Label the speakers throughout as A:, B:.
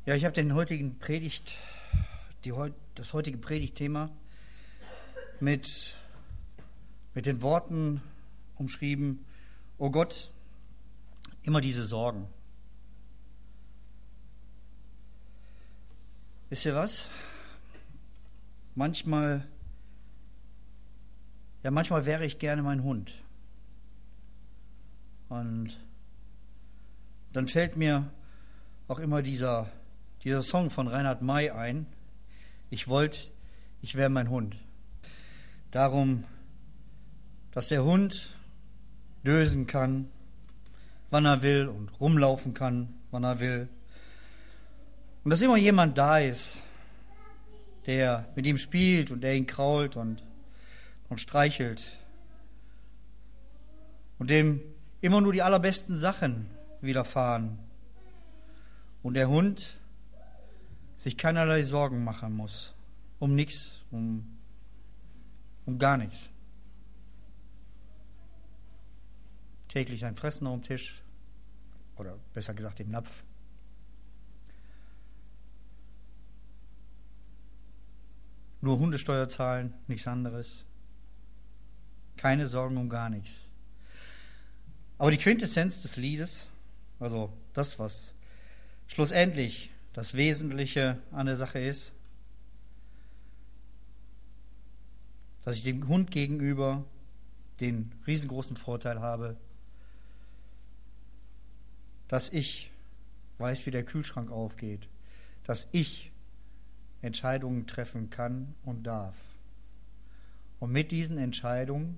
A: Ja, ich habe das heutige Predigtthema mit den Worten umschrieben: Oh Gott, immer diese Sorgen. Wisst ihr was? Manchmal wäre ich gerne mein Hund. Und dann fällt mir auch immer dieser Song von Reinhard May ein: Ich wäre mein Hund. Darum, dass der Hund dösen kann, wann er will, und rumlaufen kann, wann er will. Und dass immer jemand da ist, der mit ihm spielt und der ihn krault und streichelt. Und dem immer nur die allerbesten Sachen widerfahren. Und der Hund sich keinerlei Sorgen machen muss. Um nichts, um gar nichts. Täglich sein Fressen auf dem Tisch. Oder besser gesagt im Napf. Nur Hundesteuer zahlen, nichts anderes. Keine Sorgen um gar nichts. Aber die Quintessenz des Liedes, also das, was schlussendlich das Wesentliche an der Sache ist, dass ich dem Hund gegenüber den riesengroßen Vorteil habe, dass ich weiß, wie der Kühlschrank aufgeht, dass ich Entscheidungen treffen kann und darf. Und mit diesen Entscheidungen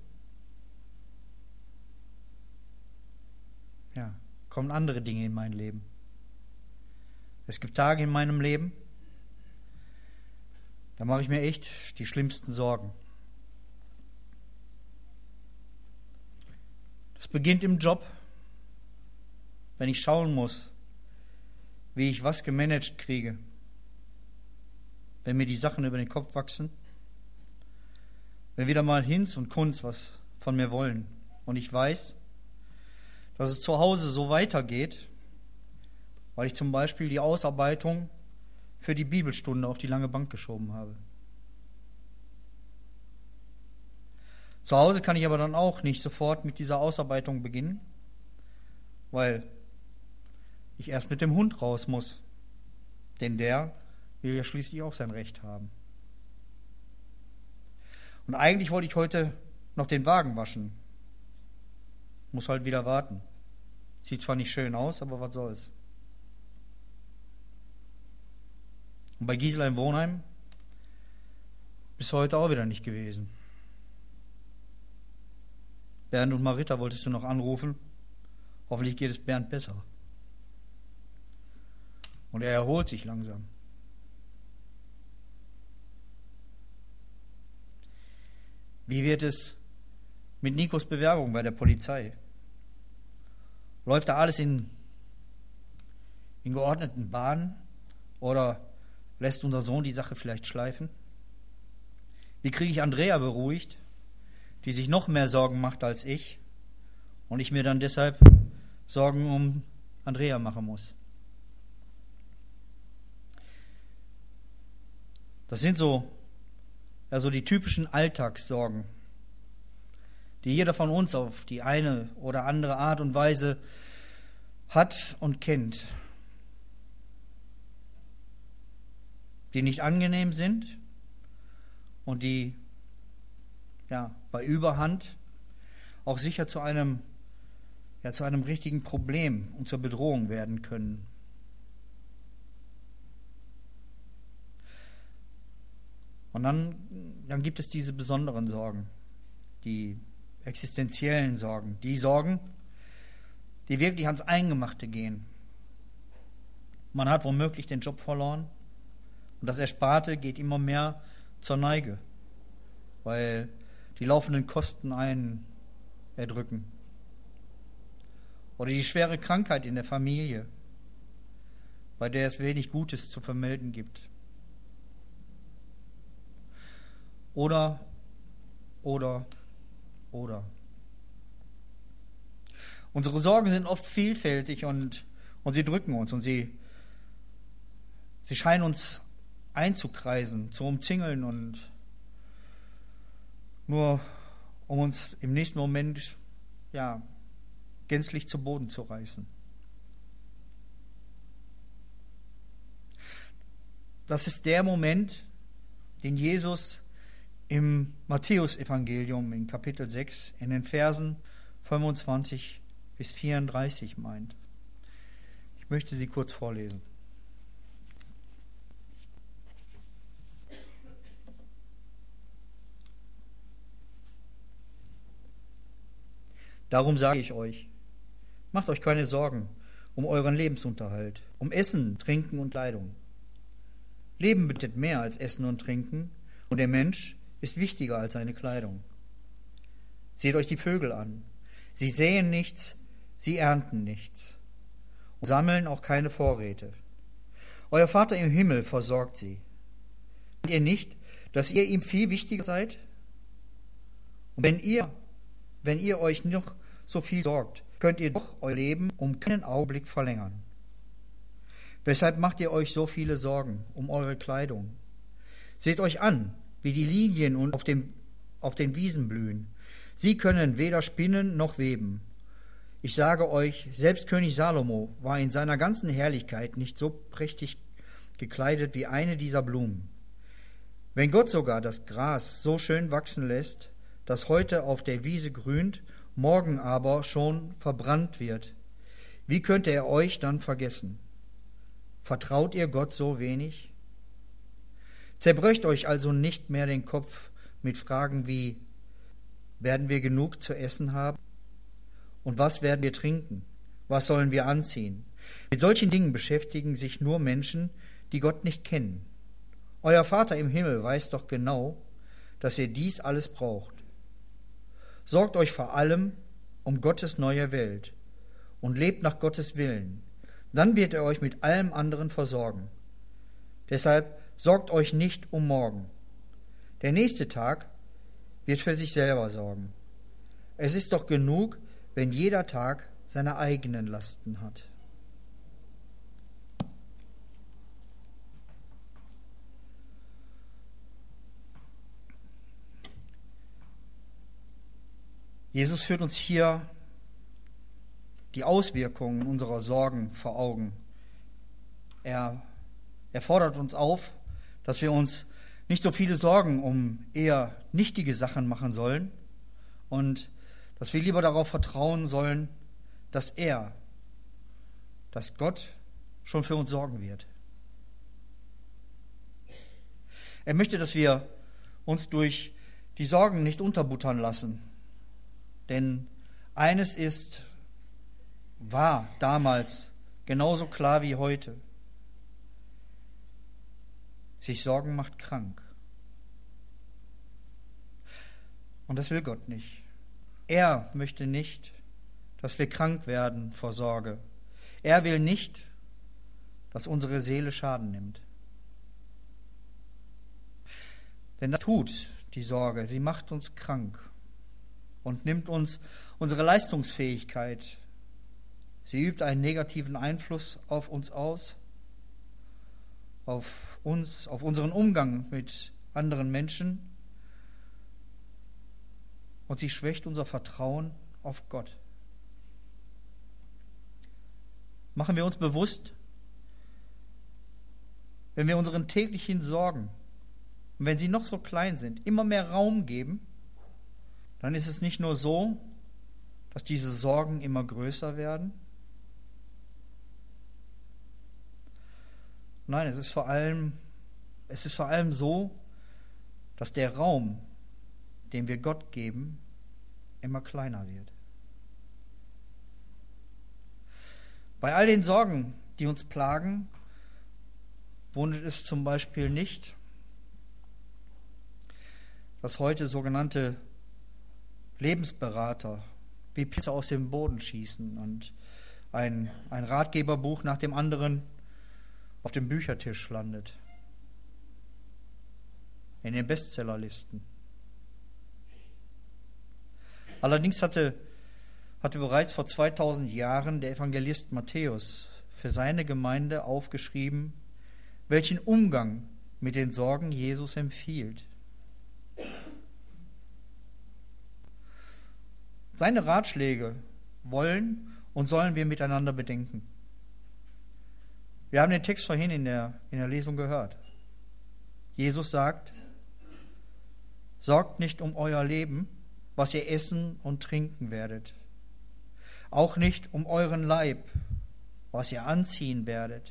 A: kommen andere Dinge in mein Leben. Es gibt Tage in meinem Leben, da mache ich mir echt die schlimmsten Sorgen. Das beginnt im Job, wenn ich schauen muss, wie ich was gemanagt kriege. Wenn mir die Sachen über den Kopf wachsen, wenn wieder mal Hinz und Kunz was von mir wollen und ich weiß, dass es zu Hause so weitergeht, weil ich zum Beispiel die Ausarbeitung für die Bibelstunde auf die lange Bank geschoben habe. Zu Hause kann ich aber dann auch nicht sofort mit dieser Ausarbeitung beginnen, weil ich erst mit dem Hund raus muss, denn der will ja schließlich auch sein Recht haben. Und eigentlich wollte ich heute noch den Wagen waschen. Muss halt wieder warten. Sieht zwar nicht schön aus, aber was soll's. Und bei Gisela im Wohnheim bist du heute auch wieder nicht gewesen. Bernd und Marita wolltest du noch anrufen. Hoffentlich geht es Bernd besser. Und er erholt sich langsam. Wie wird es mit Nikos Bewerbung bei der Polizei? Läuft da alles in geordneten Bahnen? Oder lässt unser Sohn die Sache vielleicht schleifen? Wie kriege ich Andrea beruhigt, die sich noch mehr Sorgen macht als ich und ich mir dann deshalb Sorgen um Andrea machen muss? Das sind so die typischen Alltagssorgen, die jeder von uns auf die eine oder andere Art und Weise hat und kennt, die nicht angenehm sind und die bei Überhand auch sicher zu einem richtigen Problem und zur Bedrohung werden können. Und dann gibt es diese besonderen Sorgen, die existenziellen Sorgen, die Sorgen, die wirklich ans Eingemachte gehen. Man hat womöglich den Job verloren und das Ersparte geht immer mehr zur Neige, weil die laufenden Kosten einen erdrücken. Oder die schwere Krankheit in der Familie, bei der es wenig Gutes zu vermelden gibt. Oder. Unsere Sorgen sind oft vielfältig und sie drücken uns und sie Sie scheinen uns einzukreisen, zu umzingeln und nur um uns im nächsten Moment gänzlich zu Boden zu reißen. Das ist der Moment, den Jesus im Matthäusevangelium in Kapitel 6 in den Versen 25 bis 34 meint. Ich möchte sie kurz vorlesen. Darum sage ich euch, macht euch keine Sorgen um euren Lebensunterhalt, um Essen, Trinken und Kleidung. Leben bedeutet mehr als Essen und Trinken, und der Mensch ist wichtiger als seine Kleidung. Seht euch die Vögel an. Sie säen nichts, sie ernten nichts und sammeln auch keine Vorräte. Euer Vater im Himmel versorgt sie. Meint ihr nicht, dass ihr ihm viel wichtiger seid? Und wenn ihr euch noch so viel sorgt, könnt ihr doch euer Leben um keinen Augenblick verlängern. Weshalb macht ihr euch so viele Sorgen um eure Kleidung? Seht euch an, wie die Lilien und auf den Wiesen blühen. Sie können weder spinnen noch weben. Ich sage euch, selbst König Salomo war in seiner ganzen Herrlichkeit nicht so prächtig gekleidet wie eine dieser Blumen. Wenn Gott sogar das Gras so schön wachsen lässt, das heute auf der Wiese grünt, morgen aber schon verbrannt wird, wie könnte er euch dann vergessen? Vertraut ihr Gott so wenig? Zerbröcht euch also nicht mehr den Kopf mit Fragen wie: Werden wir genug zu essen haben? Und was werden wir trinken? Was sollen wir anziehen? Mit solchen Dingen beschäftigen sich nur Menschen, die Gott nicht kennen. Euer Vater im Himmel weiß doch genau, dass ihr dies alles braucht. Sorgt euch vor allem um Gottes neue Welt und lebt nach Gottes Willen. Dann wird er euch mit allem anderen versorgen. Deshalb sorgt euch nicht um morgen. Der nächste Tag wird für sich selber sorgen. Es ist doch genug, wenn jeder Tag seine eigenen Lasten hat. Jesus führt uns hier die Auswirkungen unserer Sorgen vor Augen. Er fordert uns auf, dass wir uns nicht so viele Sorgen um eher nichtige Sachen machen sollen und dass wir lieber darauf vertrauen sollen, dass Gott schon für uns sorgen wird. Er möchte, dass wir uns durch die Sorgen nicht unterbuttern lassen. Denn eines war damals genauso klar wie heute: Sich Sorgen macht krank. Und das will Gott nicht. Er möchte nicht, dass wir krank werden vor Sorge. Er will nicht, dass unsere Seele Schaden nimmt. Denn das tut die Sorge. Sie macht uns krank und nimmt uns unsere Leistungsfähigkeit. Sie übt einen negativen Einfluss auf uns aus, auf unseren Umgang mit anderen Menschen, und sie schwächt unser Vertrauen auf Gott. Machen wir uns bewusst, wenn wir unseren täglichen Sorgen, und wenn sie noch so klein sind, immer mehr Raum geben, dann ist es nicht nur so, dass diese Sorgen immer größer werden. Nein, es ist vor allem so, dass der Raum, den wir Gott geben, immer kleiner wird. Bei all den Sorgen, die uns plagen, wundert es zum Beispiel nicht, dass heute sogenannte Lebensberater wie Pilze aus dem Boden schießen und ein Ratgeberbuch nach dem anderen auf dem Büchertisch landet, in den Bestsellerlisten. Allerdings hatte bereits vor 2000 Jahren der Evangelist Matthäus für seine Gemeinde aufgeschrieben, welchen Umgang mit den Sorgen Jesus empfiehlt. Seine Ratschläge wollen und sollen wir miteinander bedenken. Wir haben den Text vorhin in der Lesung gehört. Jesus sagt: Sorgt nicht um euer Leben, was ihr essen und trinken werdet. Auch nicht um euren Leib, was ihr anziehen werdet.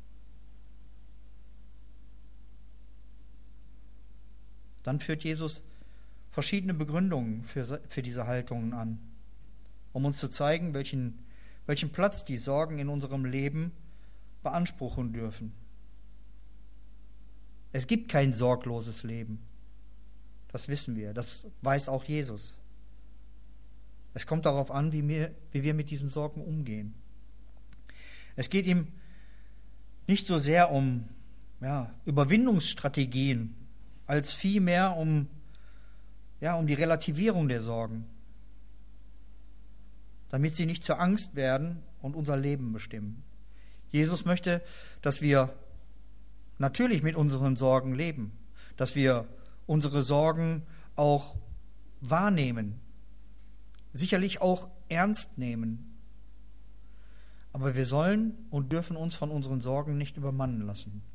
A: Dann führt Jesus verschiedene Begründungen für diese Haltungen an, um uns zu zeigen, welchen Platz die Sorgen in unserem Leben beanspruchen dürfen. Es gibt kein sorgloses Leben. Das wissen wir, das weiß auch Jesus. Es kommt darauf an, wie wir mit diesen Sorgen umgehen. Es geht ihm nicht so sehr um Überwindungsstrategien, als vielmehr um die Relativierung der Sorgen, damit sie nicht zur Angst werden und unser Leben bestimmen. Jesus möchte, dass wir natürlich mit unseren Sorgen leben, dass wir unsere Sorgen auch wahrnehmen, sicherlich auch ernst nehmen. Aber wir sollen und dürfen uns von unseren Sorgen nicht übermannen lassen.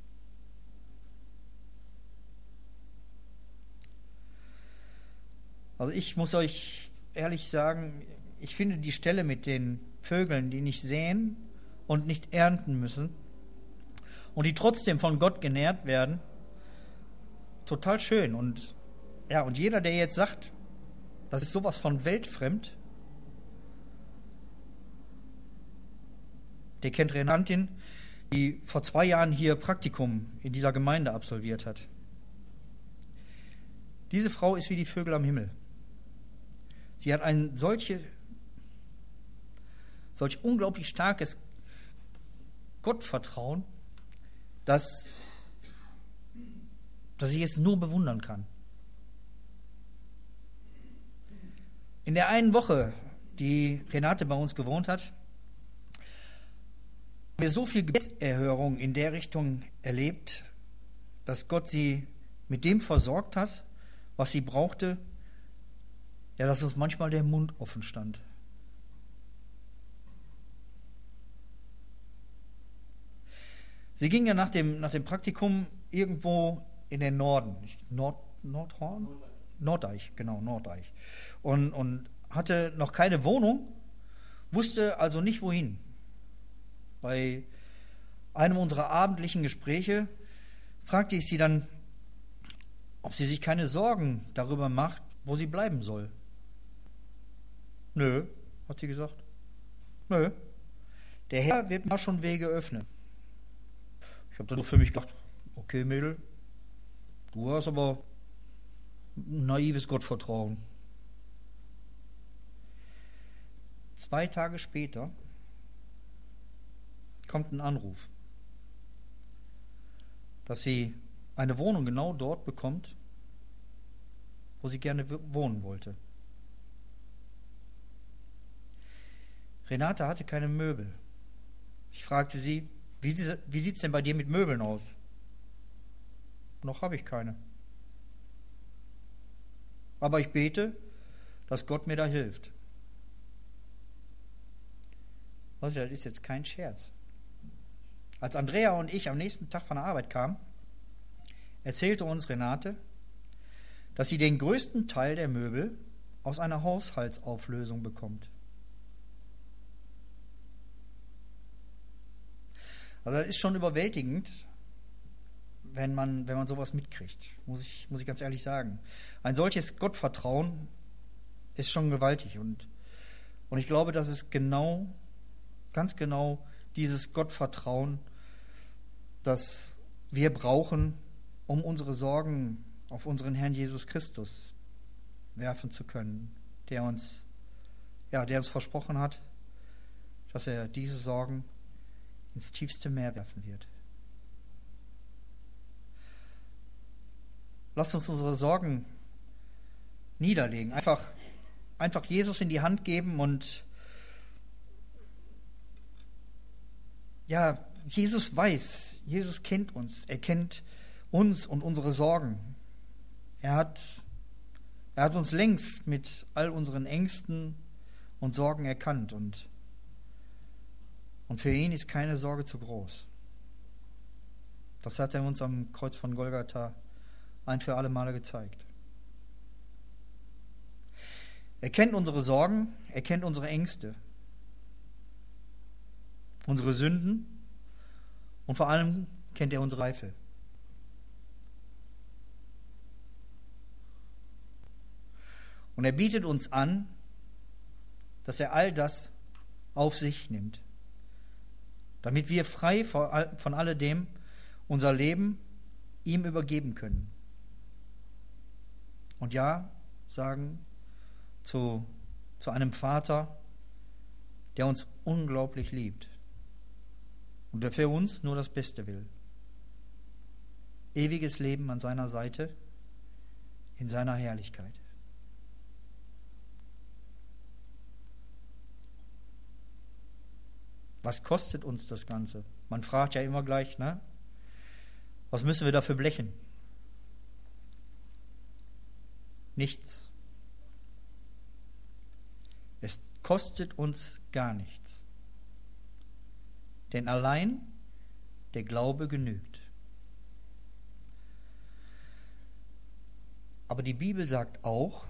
A: Also ich muss euch ehrlich sagen, ich finde die Stelle mit den Vögeln, die nicht säen und nicht ernten müssen und die trotzdem von Gott genährt werden, total schön. Und jeder, der jetzt sagt, das ist sowas von weltfremd, der kennt Renatin, die vor 2 Jahren hier Praktikum in dieser Gemeinde absolviert hat. Diese Frau ist wie die Vögel am Himmel. Sie hat ein solch unglaublich starkes Gottvertrauen, dass ich es nur bewundern kann. In der einen Woche, die Renate bei uns gewohnt hat, haben wir so viel Gebetserhörung in der Richtung erlebt, dass Gott sie mit dem versorgt hat, was sie brauchte, dass uns manchmal der Mund offen stand. Sie ging ja nach dem Praktikum irgendwo in den Norden, Nordhorn? Nordeich, genau, Nordeich. Und hatte noch keine Wohnung, wusste also nicht wohin. Bei einem unserer abendlichen Gespräche fragte ich sie dann, ob sie sich keine Sorgen darüber macht, wo sie bleiben soll. Nö, hat sie gesagt. Nö, der Herr wird mir schon Wege öffnen. Ich habe dann für mich gedacht, okay Mädel, du hast aber ein naives Gottvertrauen. 2 Tage später kommt ein Anruf, dass sie eine Wohnung genau dort bekommt, wo sie gerne wohnen wollte. Renate hatte keine Möbel. Ich fragte sie, wie sieht es denn bei dir mit Möbeln aus? Noch habe ich keine. Aber ich bete, dass Gott mir da hilft. Das ist jetzt kein Scherz. Als Andrea und ich am nächsten Tag von der Arbeit kamen, erzählte uns Renate, dass sie den größten Teil der Möbel aus einer Haushaltsauflösung bekommt. Also das ist schon überwältigend, wenn man sowas mitkriegt, muss ich ganz ehrlich sagen. Ein solches Gottvertrauen ist schon gewaltig und ich glaube, dass es ganz genau dieses Gottvertrauen, das wir brauchen, um unsere Sorgen auf unseren Herrn Jesus Christus werfen zu können, der uns versprochen hat, dass er diese Sorgen ins tiefste Meer werfen wird. Lasst uns unsere Sorgen niederlegen, einfach Jesus in die Hand geben und Jesus weiß, Jesus kennt uns, er kennt uns und unsere Sorgen. Er hat uns längst mit all unseren Ängsten und Sorgen erkannt und für ihn ist keine Sorge zu groß. Das hat er uns am Kreuz von Golgatha ein für alle Male gezeigt. Er kennt unsere Sorgen, er kennt unsere Ängste, unsere Sünden und vor allem kennt er unsere Zweifel. Und er bietet uns an, dass er all das auf sich nimmt, damit wir frei von alledem unser Leben ihm übergeben können. Und ja, sagen zu einem Vater, der uns unglaublich liebt und der für uns nur das Beste will. Ewiges Leben an seiner Seite, in seiner Herrlichkeit. Was kostet uns das Ganze? Man fragt ja immer gleich, ne? Was müssen wir dafür blechen? Nichts. Es kostet uns gar nichts. Denn allein der Glaube genügt. Aber die Bibel sagt auch,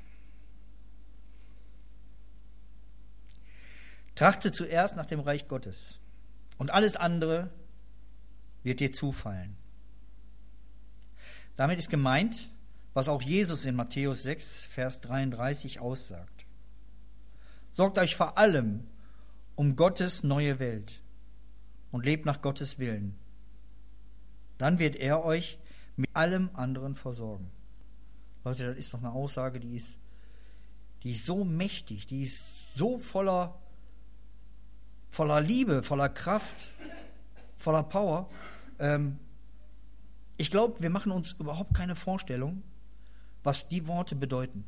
A: trachte zuerst nach dem Reich Gottes und alles andere wird dir zufallen. Damit ist gemeint, was auch Jesus in Matthäus 6, Vers 33 aussagt. Sorgt euch vor allem um Gottes neue Welt und lebt nach Gottes Willen. Dann wird er euch mit allem anderen versorgen. Leute, das ist doch eine Aussage, die ist so mächtig, die ist so voller Liebe, voller Kraft, voller Power. Ich glaube, wir machen uns überhaupt keine Vorstellung, was die Worte bedeuten.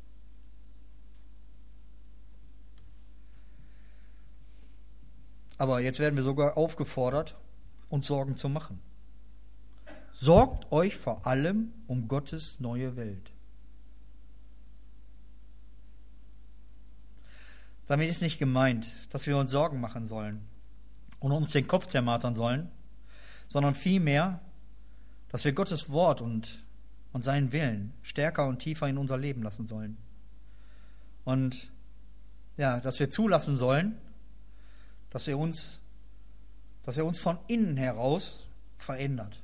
A: Aber jetzt werden wir sogar aufgefordert, uns Sorgen zu machen. Sorgt euch vor allem um Gottes neue Welt. Damit ist nicht gemeint, dass wir uns Sorgen machen sollen und uns den Kopf zermartern sollen, sondern vielmehr, dass wir Gottes Wort und seinen Willen stärker und tiefer in unser Leben lassen sollen. Und ja, dass wir zulassen sollen, dass er uns von innen heraus verändert.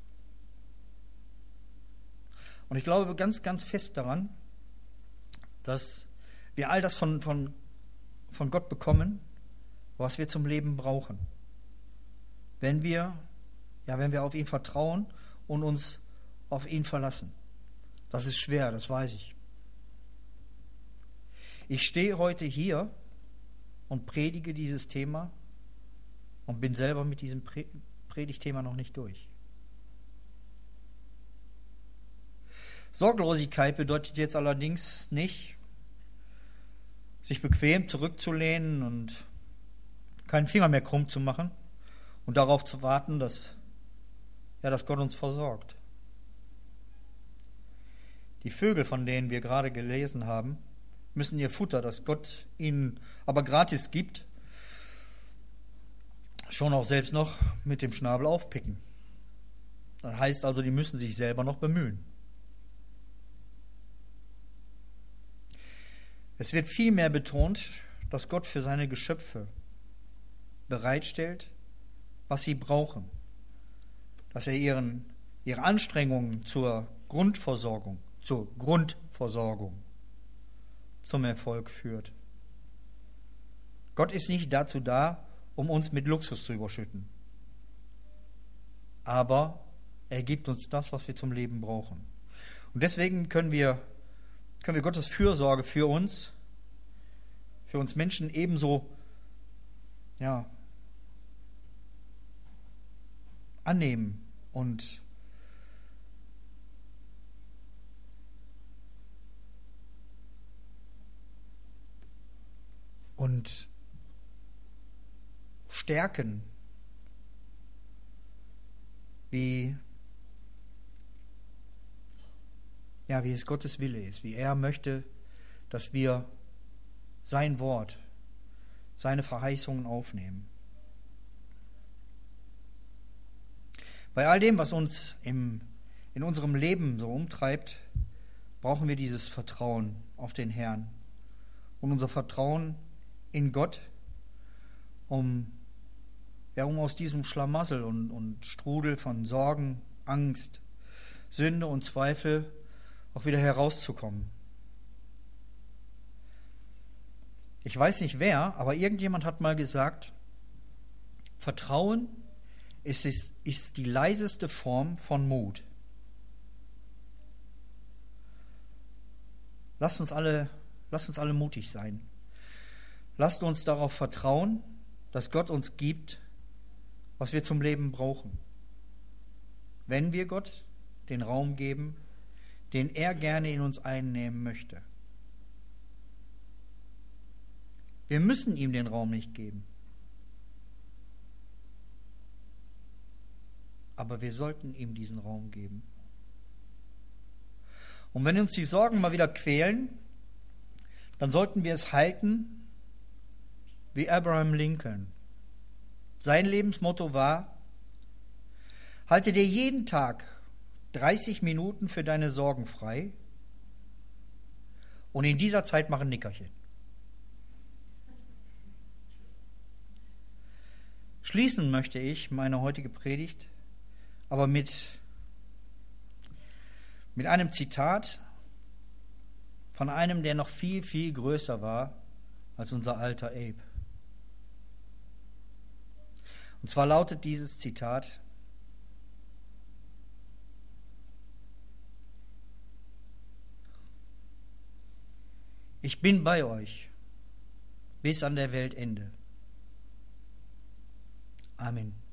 A: Und ich glaube ganz, ganz fest daran, dass wir all das von Gott bekommen, was wir zum Leben brauchen. Wenn wir auf ihn vertrauen und uns auf ihn verlassen. Das ist schwer, das weiß ich. Ich stehe heute hier und predige dieses Thema und bin selber mit diesem Predigtthema noch nicht durch. Sorglosigkeit bedeutet jetzt allerdings nicht, sich bequem zurückzulehnen und keinen Finger mehr krumm zu machen und darauf zu warten, dass Gott uns versorgt. Die Vögel, von denen wir gerade gelesen haben, müssen ihr Futter, das Gott ihnen aber gratis gibt, schon auch selbst noch mit dem Schnabel aufpicken. Das heißt also, die müssen sich selber noch bemühen. Es wird vielmehr betont, dass Gott für seine Geschöpfe bereitstellt, was sie brauchen. Dass er ihre Anstrengungen zur Grundversorgung zum Erfolg führt. Gott ist nicht dazu da, um uns mit Luxus zu überschütten. Aber er gibt uns das, was wir zum Leben brauchen. Und deswegen können wir Gottes Fürsorge für uns Menschen ebenso annehmen und stärken wie es Gottes Wille ist, wie er möchte, dass wir sein Wort, seine Verheißungen aufnehmen. Bei all dem, was uns in unserem Leben so umtreibt, brauchen wir dieses Vertrauen auf den Herrn und unser Vertrauen in Gott, um aus diesem Schlamassel und Strudel von Sorgen, Angst, Sünde und Zweifel auch wieder herauszukommen. Ich weiß nicht wer, aber irgendjemand hat mal gesagt, Vertrauen ist die leiseste Form von Mut. Lasst uns alle mutig sein. Lasst uns darauf vertrauen, dass Gott uns gibt, was wir zum Leben brauchen. Wenn wir Gott den Raum geben, den er gerne in uns einnehmen möchte. Wir müssen ihm den Raum nicht geben. Aber wir sollten ihm diesen Raum geben. Und wenn uns die Sorgen mal wieder quälen, dann sollten wir es halten wie Abraham Lincoln. Sein Lebensmotto war: Halte dir jeden Tag 30 Minuten für deine Sorgen frei und in dieser Zeit mach ein Nickerchen. Schließen möchte ich meine heutige Predigt aber mit einem Zitat von einem, der noch viel, viel größer war als unser alter Abe. Und zwar lautet dieses Zitat: Ich bin bei euch bis an der Weltende. Amen.